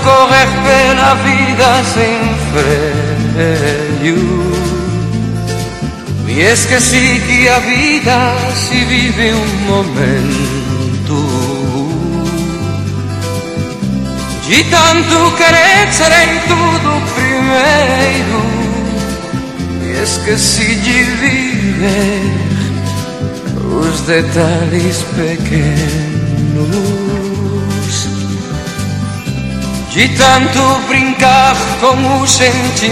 correr pela vida sem freio. Me esqueci que a vida se vive em um momento. De tanto querer ser em tudo primeiro, me esqueci de viver os detalhes pequenos. De tanto brincar com os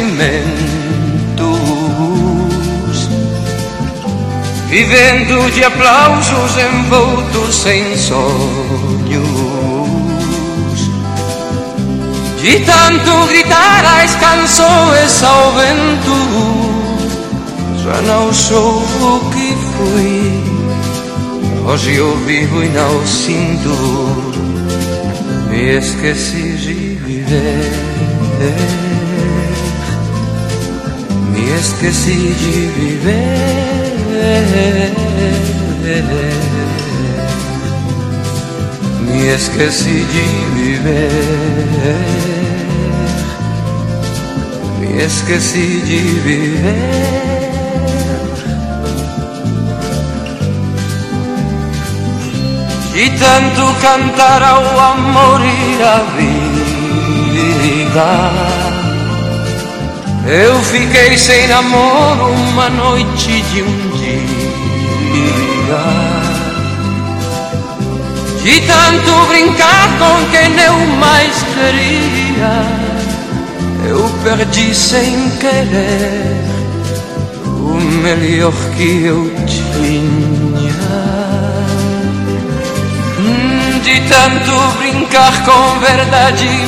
sentimentos, vivendo de aplausos envoltos em sonhos. De tanto gritar as canções ao vento, já não sou o que fui. Hoje eu vivo e não sinto. Me esqueci de viver. Me esqueci de viver. Me esqueci de viver. Me esqueci de viver. De tanto cantar ao amor e à vida, eu fiquei sem namoro uma noite de um dia. De tanto brincar com quem eu mais queria, eu perdi sem querer o melhor que eu tinha. De tanto brincar com verdade e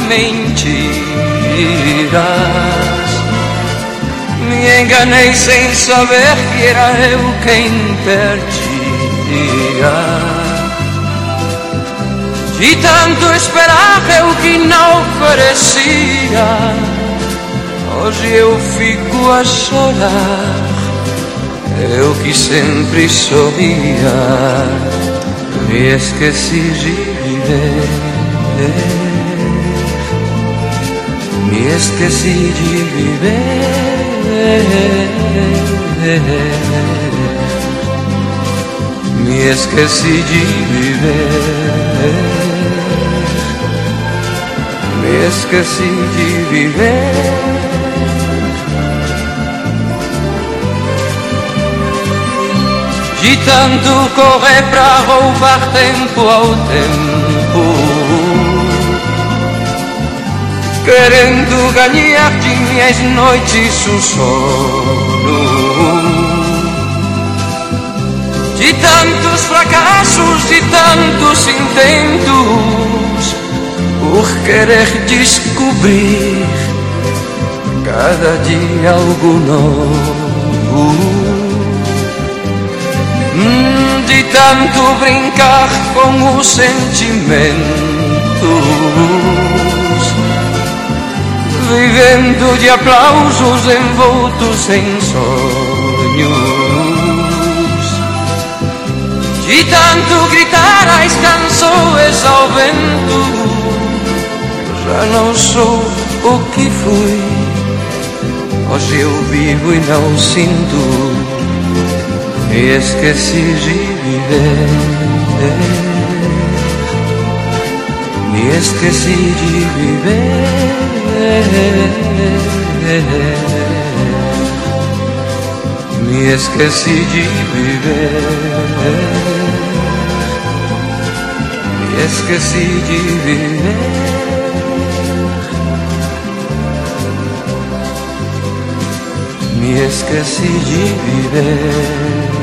mentiras, me enganei sem saber que era eu quem perdia. De tanto esperar eu que não oferecia, hoje eu fico a chorar, eu que sempre sorria. Me esqueci de viver. Me esqueci de viver. Me esqueci de viver. Me esqueci de viver. De tanto correr pra roubar tempo ao tempo, querendo ganhar de minhas noites o sono. De tantos fracassos, de tantos intentos, por querer descobrir cada dia algo novo. De tanto brincar com os sentimentos, vivendo de aplausos envoltos em sonhos. De tanto gritar as canções ao vento, já não sou o que fui. Hoje eu vivo e não sinto. Me esqueci de viver. Me esqueci de viver. Me esqueci de viver. Me esqueci de viver. Me esqueci de viver.